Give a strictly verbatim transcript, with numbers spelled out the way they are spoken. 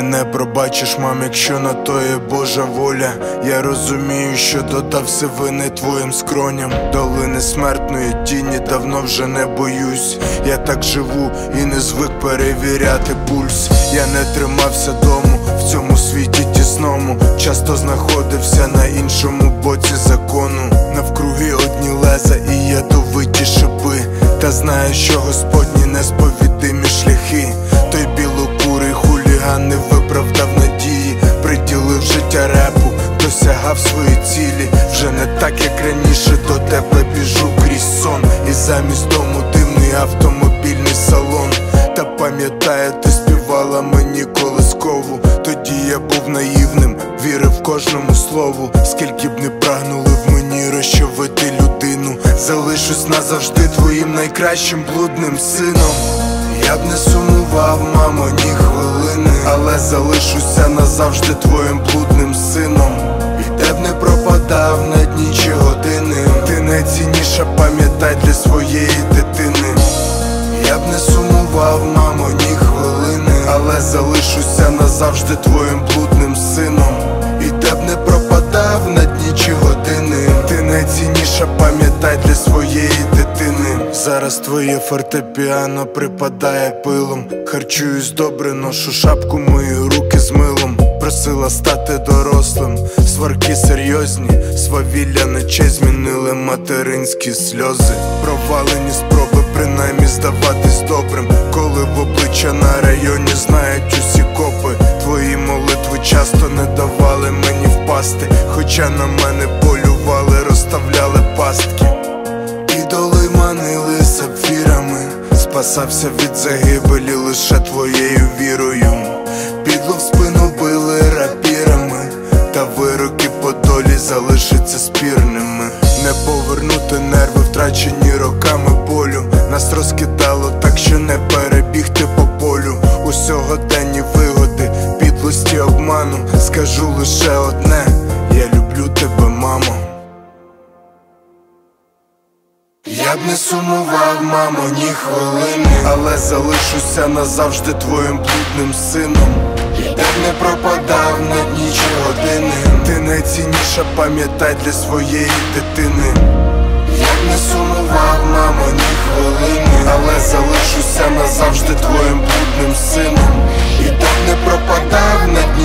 мене пробачиш, мам, якщо на то є Божа воля. Я розумію, що додався вини твоїм скроням. Долини смертної тіні давно вже не боюсь. Я так живу і не звик перевіряти пульс. Я не тримався дому в цьому світі тісному. Часто знаходився на іншому боці закону. Навкруги одні леза і ядовиті шипи. Та знаю, що Господні несповідимі шляхи. Той білокурий хуліган не виправдав надії. Приділив життя репу, досягав свої цілі. Вже не так, як раніше, до тебе біжу крізь сон. І замість дому дивний автомобільний салон. Та пам'ятаю, ти співала мені колискову. Тоді я був наївним, вірив кожному слову. Скільки б не прагнули в мені розчавити людину, залишусь назавжди твоїм найкращим блудним сином. Я б не сумував, мамо, ні хвилини, але залишуся назавжди твоїм блудним сином. І де б не пропадав на дні чи години, ти найцінніша, пам'ятай, для своєї дитини. Я б не сумував, мамо, ні хвилини, але залишуся назавжди твоїм блудним сином. І де б не пропадав на дні чи години, ти найцінніша, пам'ятай, для своєї дитини. Зараз твоє фортепіано припадає пилом. Харчуюсь добре, ношу шапку, мої руки з милом. Просила стати дорослим, сварки серйозні, свавілля ночей змінили материнські сльози. Провалені спроби принаймні здаватись добрим, коли в обличчя на районі знають усі копи. Твої молитви часто не давали мені впасти, хоча на мене полювали, розставляли пастки. Ідоли манили сапфірами, спасався від загибелі лише твоєю вірою. Підло в спину били рапірами, та вироки по долі залишаться спірними. Не повернути нерви, втрачені роками болю. Нас розкидало так, що не перебігти по полю. У сьогоденні вигоди, підлості, обману. Скажу лише одне: я люблю тебе, мамо. Я б не сумував, мамо, ні хвилини, але залишуся назавжди твоїм блудним сином. І де б не пропадав на дні чи години, ти найцінніша, пам'ятай, для своєї дитини. Я б не сумував, мамо, ні хвилини, але залишуся назавжди твоїм блудним сином. І де б не пропадав на дні